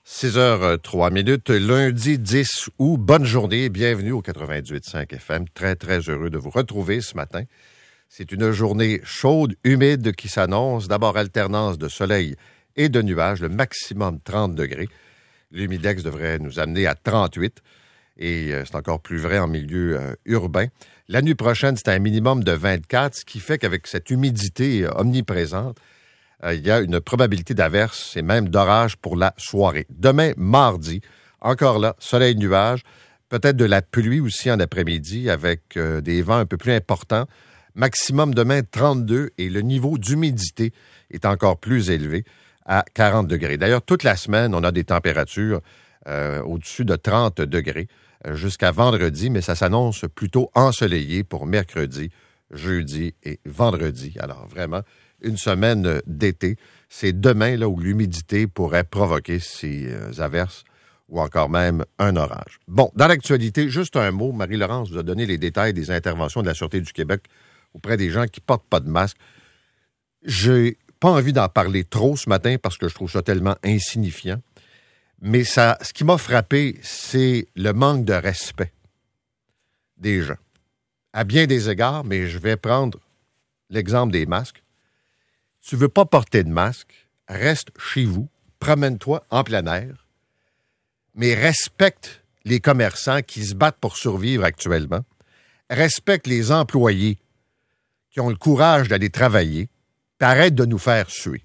6h03, lundi 10 août. Bonne journée, bienvenue au 98.5 FM. Très, très heureux de vous retrouver ce matin. C'est une journée chaude, humide qui s'annonce. D'abord, alternance de soleil et de nuages, le maximum 30 degrés. L'humidex devrait nous amener à 38 et c'est encore plus vrai en milieu urbain. La nuit prochaine, c'est un minimum de 24, ce qui fait qu'avec cette humidité omniprésente, il y a une probabilité d'averse et même d'orage pour la soirée. Demain, mardi, encore là, soleil-nuage, peut-être de la pluie aussi en après-midi avec des vents un peu plus importants. Maximum demain, 32 et le niveau d'humidité est encore plus élevé à 40 degrés. D'ailleurs, toute la semaine, on a des températures au-dessus de 30 degrés jusqu'à vendredi, mais ça s'annonce plutôt ensoleillé pour mercredi, jeudi et vendredi. Alors vraiment, une semaine d'été. C'est demain là, où l'humidité pourrait provoquer ces averses ou encore même un orage. Bon, dans l'actualité, juste un mot. Marie-Laurence vous a donné les détails des interventions de la Sûreté du Québec auprès des gens qui ne portent pas de masque. J'ai pas envie d'en parler trop ce matin parce que je trouve ça tellement insignifiant. Mais ça, ce qui m'a frappé, c'est le manque de respect des gens. À bien des égards, mais je vais prendre l'exemple des masques. Tu veux pas porter de masque, reste chez vous, promène-toi en plein air, mais respecte les commerçants qui se battent pour survivre actuellement, respecte les employés qui ont le courage d'aller travailler, puis arrête de nous faire suer.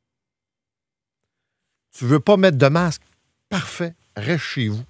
Tu veux pas mettre de masque? Parfait, reste chez vous.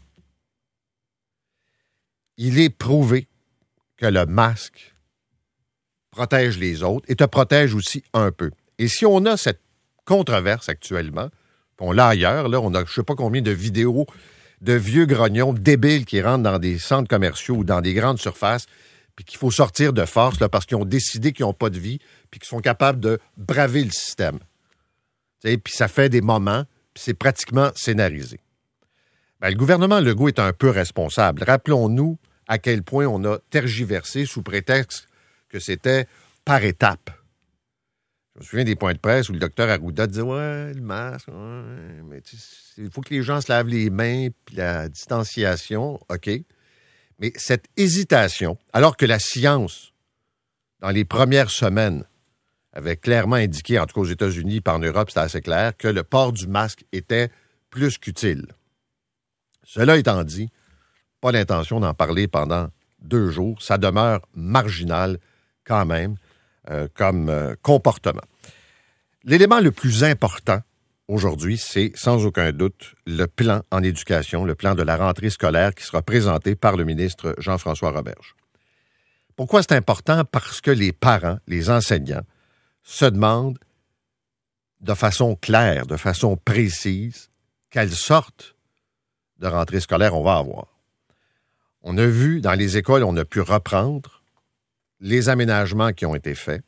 Il est prouvé que le masque protège les autres et te protège aussi un peu. Et si on a cette controverse actuellement, on l'a ailleurs, là, on a je ne sais pas combien de vidéos de vieux grognons débiles qui rentrent dans des centres commerciaux ou dans des grandes surfaces, puis qu'il faut sortir de force là, parce qu'ils ont décidé qu'ils n'ont pas de vie, puis qu'ils sont capables de braver le système. Puis ça fait des moments, puis c'est pratiquement scénarisé. Ben, le gouvernement Legault est un peu responsable. Rappelons-nous à quel point on a tergiversé sous prétexte que c'était par étapes. Je me souviens des points de presse où le docteur Arruda disait « Ouais, le masque, ouais, mais il faut que les gens se lavent les mains, puis la distanciation, OK. » Mais cette hésitation, alors que la science, dans les premières semaines, avait clairement indiqué, en tout cas aux États-Unis, par en Europe, c'était assez clair, que le port du masque était plus qu'utile. Cela étant dit, pas l'intention d'en parler pendant 2 jours. Ça demeure marginal quand même comme comportement. L'élément le plus important aujourd'hui, c'est sans aucun doute le plan en éducation, le plan de la rentrée scolaire qui sera présenté par le ministre Jean-François Roberge. Pourquoi c'est important? Parce que les parents, les enseignants, se demandent de façon claire, de façon précise, quelle sorte de rentrée scolaire on va avoir. On a vu dans les écoles, on a pu reprendre les aménagements qui ont été faits.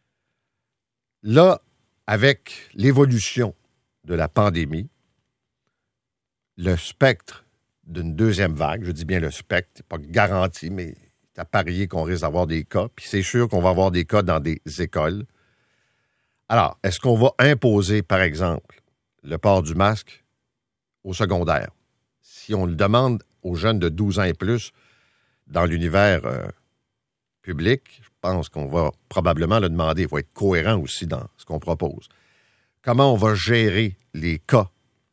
Là, avec l'évolution de la pandémie, le spectre d'une deuxième vague, je dis bien le spectre, c'est pas garanti, mais c'est à parier qu'on risque d'avoir des cas, puis c'est sûr qu'on va avoir des cas dans des écoles. Alors, est-ce qu'on va imposer, par exemple, le port du masque au secondaire? Si on le demande aux jeunes de 12 ans et plus dans l'univers public, je pense qu'on va probablement le demander. Il faut être cohérent aussi dans ce qu'on propose. Comment on va gérer les cas?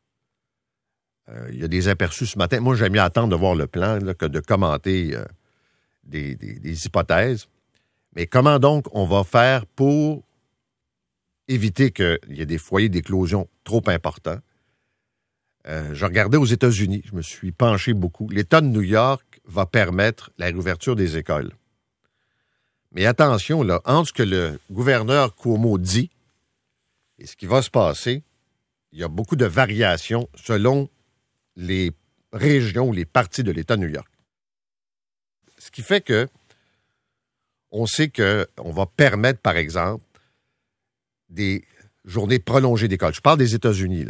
Il y a des aperçus ce matin. Moi, j'aime mieux attendre de voir le plan là, que de commenter des hypothèses. Mais comment donc on va faire pour éviter qu'il y ait des foyers d'éclosion trop importants? Je regardais aux États-Unis, je me suis penché beaucoup. L'État de New York va permettre la réouverture des écoles. Mais attention, là, entre ce que le gouverneur Cuomo dit et ce qui va se passer, il y a beaucoup de variations selon les régions ou les parties de l'État de New York. Ce qui fait que on sait qu'on va permettre, par exemple, des journées prolongées d'école. Je parle des États-Unis, là.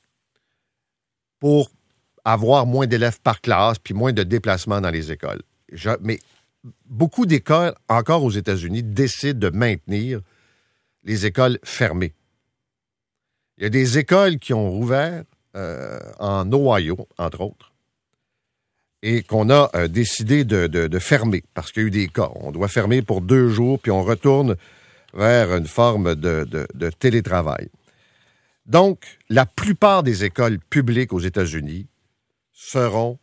Pour avoir moins d'élèves par classe puis moins de déplacements dans les écoles. Mais beaucoup d'écoles, encore aux États-Unis, décident de maintenir les écoles fermées. Il y a des écoles qui ont rouvert en Ohio, entre autres, et qu'on a décidé de fermer parce qu'il y a eu des cas. On doit fermer pour 2 jours, puis on retourne vers une forme de télétravail. Donc, la plupart des écoles publiques aux États-Unis seront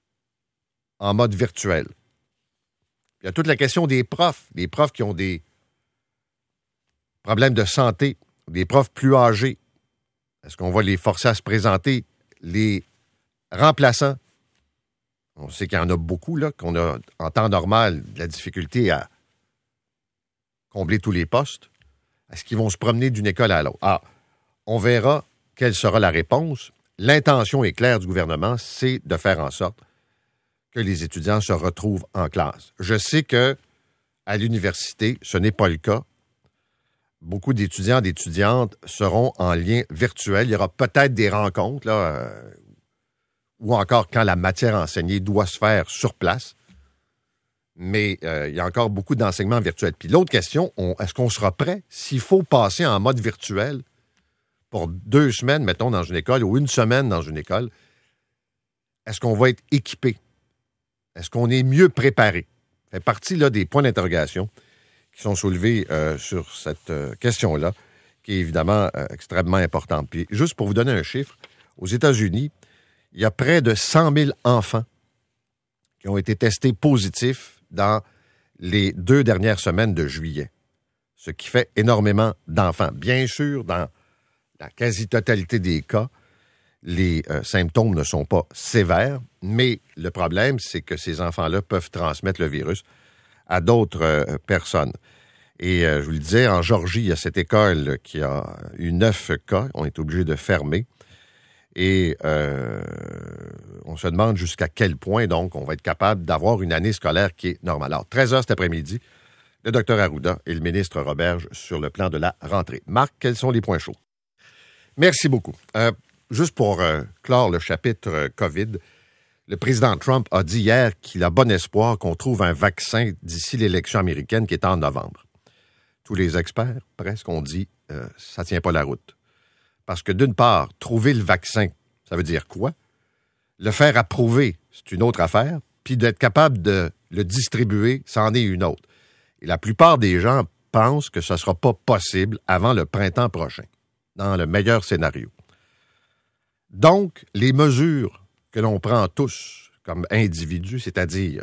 en mode virtuel. Il y a toute la question des profs qui ont des problèmes de santé, des profs plus âgés. Est-ce qu'on va les forcer à se présenter? Les remplaçants, on sait qu'il y en a beaucoup, là, qu'on a en temps normal de la difficulté à combler tous les postes. Est-ce qu'ils vont se promener d'une école à l'autre? Ah, on verra quelle sera la réponse. L'intention est claire du gouvernement, c'est de faire en sorte que les étudiants se retrouvent en classe. Je sais que à l'université, ce n'est pas le cas. Beaucoup d'étudiants et d'étudiantes seront en lien virtuel. Il y aura peut-être des rencontres, là, ou encore quand la matière enseignée doit se faire sur place. Mais il y a encore beaucoup d'enseignements virtuels. Puis l'autre question, est-ce qu'on sera prêt s'il faut passer en mode virtuel pour 2 semaines, mettons, dans une école, ou 1 semaine dans une école? Est-ce qu'on va être équipé? Est-ce qu'on est mieux préparé? Ça fait partie là, des points d'interrogation qui sont soulevés sur cette question-là, qui est évidemment extrêmement importante. Puis, juste pour vous donner un chiffre, aux États-Unis, il y a près de 100 000 enfants qui ont été testés positifs dans les 2 dernières semaines de juillet, ce qui fait énormément d'enfants. Bien sûr, dans la quasi-totalité des cas, les symptômes ne sont pas sévères, mais le problème, c'est que ces enfants-là peuvent transmettre le virus à d'autres personnes. Et je vous le disais, en Georgie, il y a cette école qui a eu 9 cas, on est obligé de fermer. Et on se demande jusqu'à quel point, donc, on va être capable d'avoir une année scolaire qui est normale. Alors, 13h cet après-midi, le Dr Arruda et le ministre Roberge sur le plan de la rentrée. Marc, quels sont les points chauds? Merci beaucoup. Juste pour clore le chapitre COVID, le président Trump a dit hier qu'il a bon espoir qu'on trouve un vaccin d'ici l'élection américaine qui est en novembre. Tous les experts, presque, ont dit ça ne tient pas la route. Parce que d'une part, trouver le vaccin, ça veut dire quoi? Le faire approuver, c'est une autre affaire. Puis d'être capable de le distribuer, c'en est une autre. Et la plupart des gens pensent que ce ne sera pas possible avant le printemps prochain, dans le meilleur scénario. Donc, les mesures que l'on prend tous comme individus, c'est-à-dire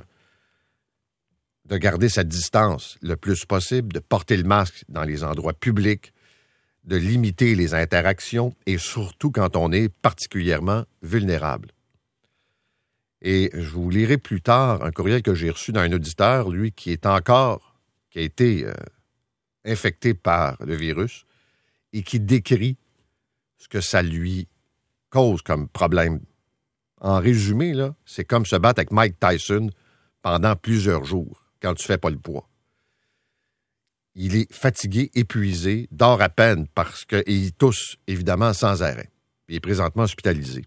de garder sa distance le plus possible, de porter le masque dans les endroits publics, de limiter les interactions et surtout quand on est particulièrement vulnérable. Et je vous lirai plus tard un courriel que j'ai reçu d'un auditeur, lui, qui a été infecté par le virus et qui décrit ce que ça lui cause comme problème. En résumé, là, c'est comme se battre avec Mike Tyson pendant plusieurs jours quand tu ne fais pas le poids. Il est fatigué, épuisé, dort à peine parce qu'il tousse, évidemment, sans arrêt. Il est présentement hospitalisé.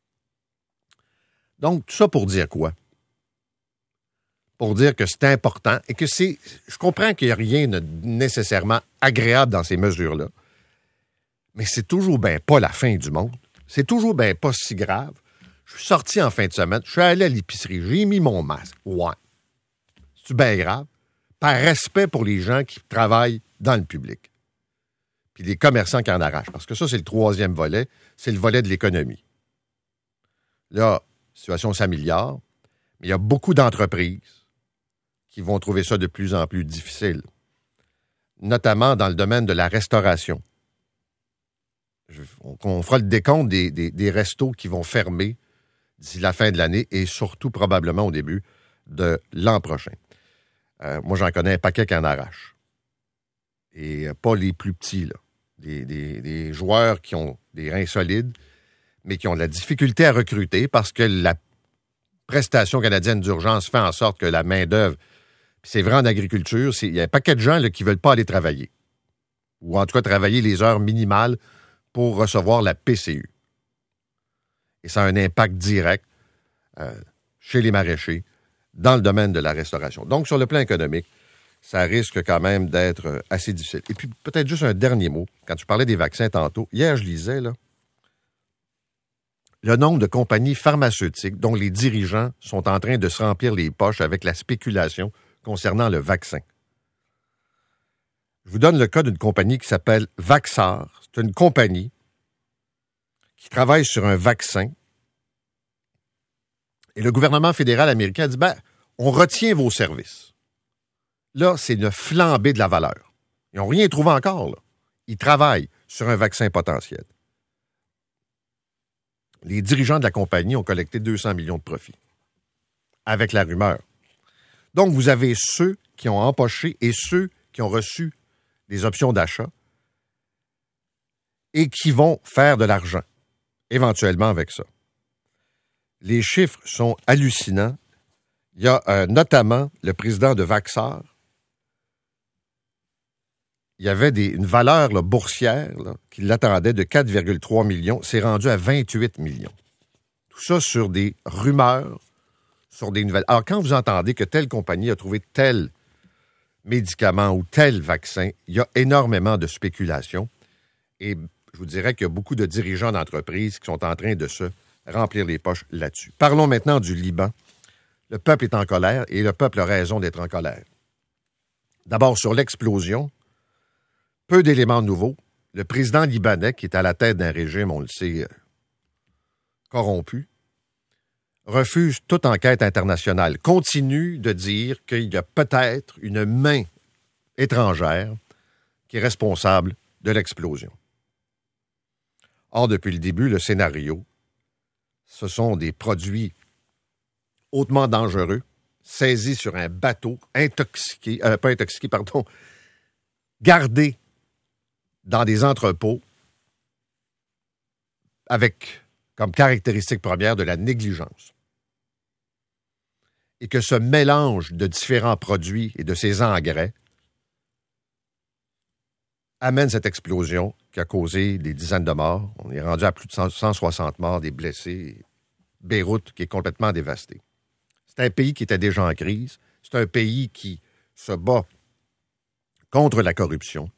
Donc, tout ça pour dire quoi? Pour dire que c'est important et que c'est... Je comprends qu'il n'y a rien de nécessairement agréable dans ces mesures-là, mais c'est toujours bien pas la fin du monde. C'est toujours bien pas si grave. Je suis sorti en fin de semaine, je suis allé à l'épicerie, j'ai mis mon masque. Ouais. C'est bien grave. Par respect pour les gens qui travaillent dans le public. Puis les commerçants qui en arrachent. Parce que ça, c'est le 3e volet. C'est le volet de l'économie. Là, la situation s'améliore. Mais il y a beaucoup d'entreprises qui vont trouver ça de plus en plus difficile. Notamment dans le domaine de la restauration. On fera le décompte des restos qui vont fermer d'ici la fin de l'année et surtout probablement au début de l'an prochain. Moi, j'en connais un paquet qui en arrache. Et pas les plus petits, là. Des joueurs qui ont des reins solides, mais qui ont de la difficulté à recruter parce que la prestation canadienne d'urgence fait en sorte que la main-d'œuvre, puis c'est vrai en agriculture, il y a un paquet de gens là, qui ne veulent pas aller travailler. Ou en tout cas travailler les heures minimales pour recevoir la PCU. Et ça a un impact direct chez les maraîchers, dans le domaine de la restauration. Donc, sur le plan économique, ça risque quand même d'être assez difficile. Et puis, peut-être juste un dernier mot. Quand tu parlais des vaccins tantôt, hier, je lisais, là, le nombre de compagnies pharmaceutiques dont les dirigeants sont en train de se remplir les poches avec la spéculation concernant le vaccin. Je vous donne le cas d'une compagnie qui s'appelle Vaxart. C'est une compagnie qui travaille sur un vaccin. Et le gouvernement fédéral américain a dit, on retient vos services. Là, c'est une flambée de la valeur. Ils n'ont rien trouvé encore, là. Ils travaillent sur un vaccin potentiel. Les dirigeants de la compagnie ont collecté 200 millions de profits avec la rumeur. Donc, vous avez ceux qui ont empoché et ceux qui ont reçu des options d'achat et qui vont faire de l'argent, éventuellement avec ça. Les chiffres sont hallucinants. Il y a notamment le président de Vaxart. Il y avait une valeur boursière qui l'attendait de 4,3 millions. C'est rendu à 28 millions. Tout ça sur des rumeurs, sur des nouvelles. Alors, quand vous entendez que telle compagnie a trouvé tel médicament ou tel vaccin, il y a énormément de spéculation. Et je vous dirais qu'il y a beaucoup de dirigeants d'entreprises qui sont en train de se remplir les poches là-dessus. Parlons maintenant du Liban. Le peuple est en colère et le peuple a raison d'être en colère. D'abord, sur l'explosion, peu d'éléments nouveaux. Le président libanais, qui est à la tête d'un régime, on le sait, corrompu, refuse toute enquête internationale, continue de dire qu'il y a peut-être une main étrangère qui est responsable de l'explosion. Or, depuis le début, le scénario, ce sont des produits hautement dangereux, saisis sur un bateau, gardés dans des entrepôts avec comme caractéristique première de la négligence. Et que ce mélange de différents produits et de ces engrais amène cette explosion qui a causé des dizaines de morts. On est rendu à plus de 160 morts, des blessés. Beyrouth qui est complètement dévasté. C'est un pays qui était déjà en crise. C'est un pays qui se bat contre la corruption.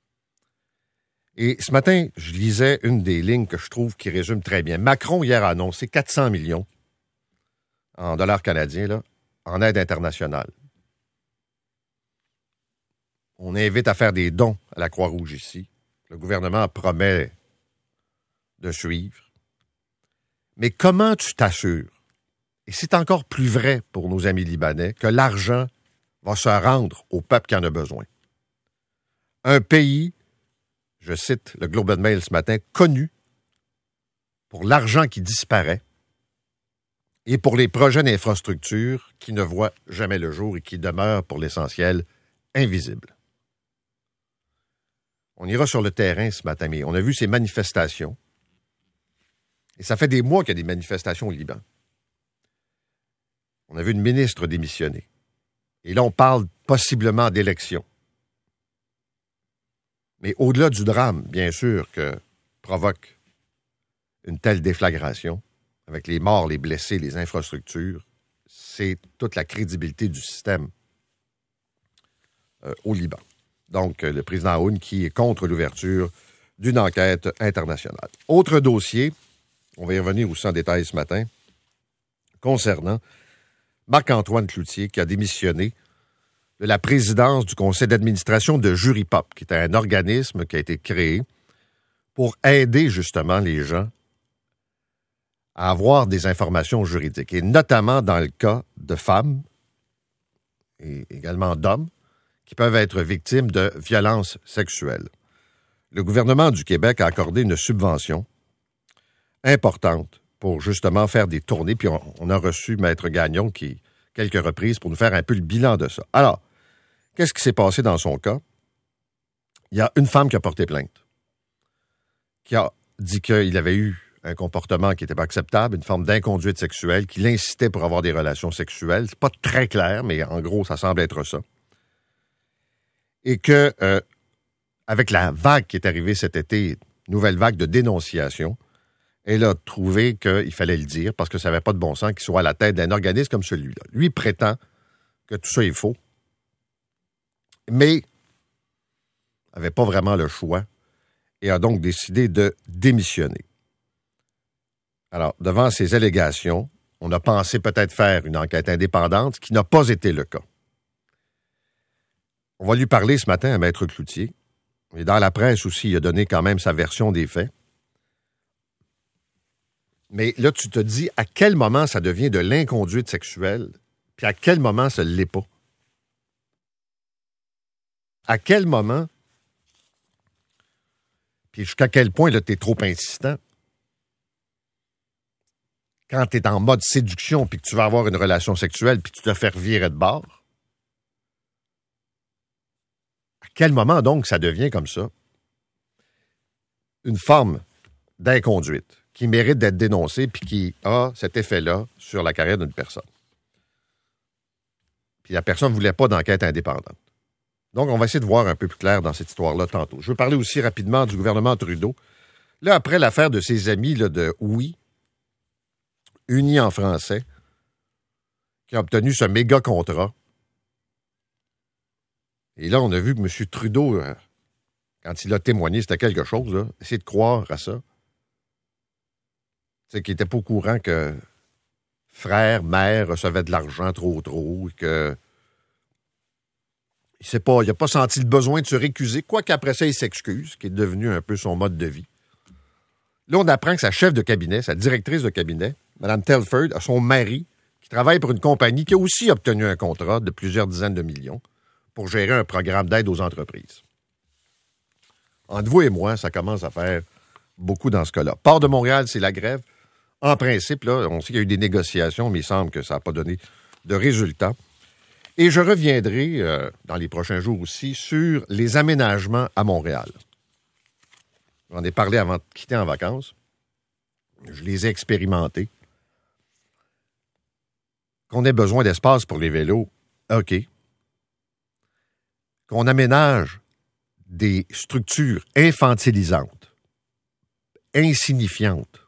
Et ce matin, je lisais une des lignes que je trouve qui résume très bien. Macron, hier, a annoncé 400 millions en dollars canadiens là, en aide internationale. On invite à faire des dons à la Croix-Rouge ici. Le gouvernement promet de suivre. Mais comment tu t'assures, et c'est encore plus vrai pour nos amis libanais, que l'argent va se rendre au peuple qui en a besoin? Un pays, je cite le Globe and Mail ce matin, connu pour l'argent qui disparaît et pour les projets d'infrastructure qui ne voient jamais le jour et qui demeurent, pour l'essentiel, invisibles. On ira sur le terrain ce matin, mais on a vu ces manifestations. Et ça fait des mois qu'il y a des manifestations au Liban. On a vu une ministre démissionner. Et là, on parle possiblement d'élections. Mais au-delà du drame, bien sûr, que provoque une telle déflagration, avec les morts, les blessés, les infrastructures, c'est toute la crédibilité du système au Liban. Donc, le président Aoun qui est contre l'ouverture d'une enquête internationale. Autre dossier, on va y revenir aussi en détail ce matin, concernant Marc-Antoine Cloutier qui a démissionné de la présidence du conseil d'administration de Juripop, qui est un organisme qui a été créé pour aider justement les gens à avoir des informations juridiques, et notamment dans le cas de femmes et également d'hommes qui peuvent être victimes de violences sexuelles. Le gouvernement du Québec a accordé une subvention importante pour justement faire des tournées, puis on a reçu Maître Gagnon qui, quelques reprises, pour nous faire un peu le bilan de ça. Alors, qu'est-ce qui s'est passé dans son cas? Il y a une femme qui a porté plainte, qui a dit qu'il avait eu un comportement qui n'était pas acceptable, une forme d'inconduite sexuelle, qui l'incitait pour avoir des relations sexuelles. C'est pas très clair, mais en gros, ça semble être ça. Et que, avec la vague qui est arrivée cet été, nouvelle vague de dénonciation, elle a trouvé qu'il fallait le dire parce que ça n'avait pas de bon sens qu'il soit à la tête d'un organisme comme celui-là. Lui prétend que tout ça est faux, mais n'avait pas vraiment le choix et a donc décidé de démissionner. Alors, devant ces allégations, on a pensé peut-être faire une enquête indépendante, ce qui n'a pas été le cas. On va lui parler ce matin à Maître Cloutier. Et dans la presse aussi, il a donné quand même sa version des faits. Mais là, tu te dis à quel moment ça devient de l'inconduite sexuelle, puis à quel moment ça ne l'est pas. À quel moment, puis jusqu'à quel point là, tu es trop insistant. Quand tu es en mode séduction, puis que tu vas avoir une relation sexuelle, puis tu te fais revirer de bord. À quel moment, donc, ça devient comme ça? Une forme d'inconduite qui mérite d'être dénoncée puis qui a cet effet-là sur la carrière d'une personne. Puis la personne ne voulait pas d'enquête indépendante. Donc, on va essayer de voir un peu plus clair dans cette histoire-là tantôt. Je veux parler aussi rapidement du gouvernement Trudeau. Là, après l'affaire de ses amis là, de Oui, unis en français, qui a obtenu ce méga contrat. Et là, on a vu que M. Trudeau, quand il a témoigné, c'était quelque chose, là. Essayer de croire à ça. C'est qu'il n'était pas au courant que frère, mère recevaient de l'argent trop, et que il n'a pas senti le besoin de se récuser, quoique après ça, il s'excuse, ce qui est devenu un peu son mode de vie. Là, on apprend que sa chef de cabinet, sa directrice de cabinet, Mme Telford, a son mari, qui travaille pour une compagnie qui a aussi obtenu un contrat de plusieurs dizaines de millions pour gérer un programme d'aide aux entreprises. Entre vous et moi, ça commence à faire beaucoup dans ce cas-là. Port de Montréal, c'est la grève. En principe, là, on sait qu'il y a eu des négociations, mais il semble que ça n'a pas donné de résultats. Et je reviendrai dans les prochains jours aussi sur les aménagements à Montréal. J'en ai parlé avant de quitter en vacances. Je les ai expérimentés. Qu'on ait besoin d'espace pour les vélos, OK. Qu'on aménage des structures infantilisantes, insignifiantes,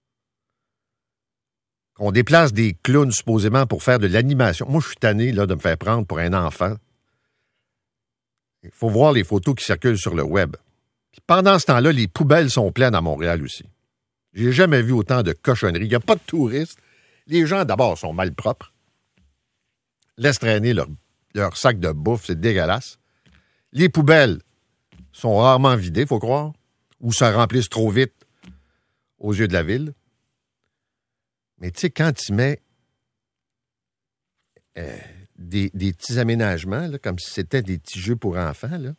qu'on déplace des clowns supposément pour faire de l'animation. Moi, je suis tanné là, de me faire prendre pour un enfant. Il faut voir les photos qui circulent sur le web. Puis pendant ce temps-là, les poubelles sont pleines à Montréal aussi. J'ai jamais vu autant de cochonneries. Il n'y a pas de touristes. Les gens, d'abord, sont malpropres. Laissent traîner leur sac de bouffe. C'est dégueulasse. Les poubelles sont rarement vidées, il faut croire, ou se remplissent trop vite aux yeux de la ville. Mais tu sais, quand tu mets des petits aménagements, là, comme si c'était des petits jeux pour enfants, là,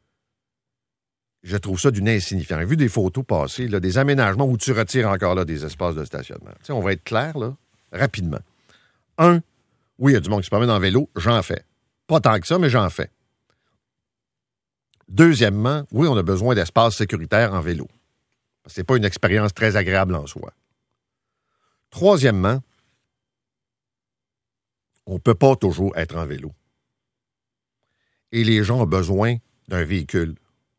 je trouve ça d'une insignifiance. J'ai vu des photos passer, là, des aménagements où tu retires encore là des espaces de stationnement. Tu sais, on va être clair, là, rapidement. Oui, il y a du monde qui se promène en vélo, j'en fais. Pas tant que ça, mais j'en fais. Deuxièmement, oui, on a besoin d'espaces sécuritaires en vélo. Parce que c'est pas une expérience très agréable en soi. Troisièmement, on ne peut pas toujours être en vélo. Et les gens ont besoin d'un véhicule.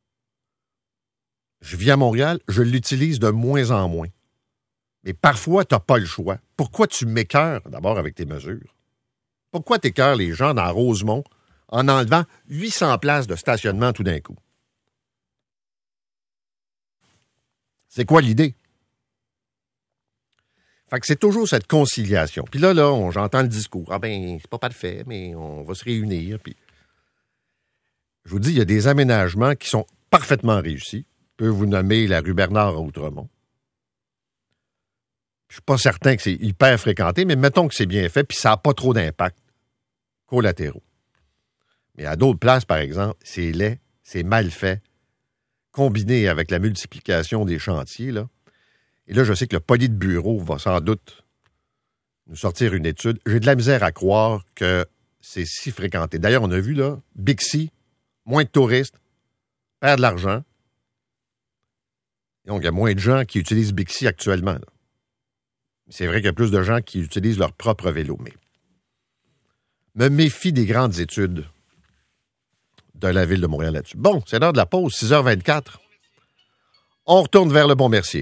Je vis à Montréal, je l'utilise de moins en moins. Mais parfois, tu n'as pas le choix. Pourquoi tu m'écœures d'abord avec tes mesures? Pourquoi tu écœures les gens dans Rosemont en enlevant 800 places de stationnement tout d'un coup? C'est quoi l'idée? Fait que c'est toujours cette conciliation. Puis là, j'entends le discours. Ah ben, c'est pas parfait, mais on va se réunir. Puis, je vous dis, il y a des aménagements qui sont parfaitement réussis. Je peux vous nommer la rue Bernard à Outremont. Je suis pas certain que c'est hyper fréquenté, mais mettons que c'est bien fait, puis ça n'a pas trop d'impact collatéraux. Mais à d'autres places, par exemple, c'est laid, c'est mal fait, combiné avec la multiplication des chantiers, là. Et là, je sais que le Politburo va sans doute nous sortir une étude. J'ai de la misère à croire que c'est si fréquenté. D'ailleurs, on a vu, là, Bixi, moins de touristes, perd de l'argent. Donc, il y a moins de gens qui utilisent Bixi actuellement, là. C'est vrai qu'il y a plus de gens qui utilisent leur propre vélo, mais me méfie des grandes études de la Ville de Montréal là-dessus. Bon, c'est l'heure de la pause, 6h24. On retourne vers le Pont-Mercier.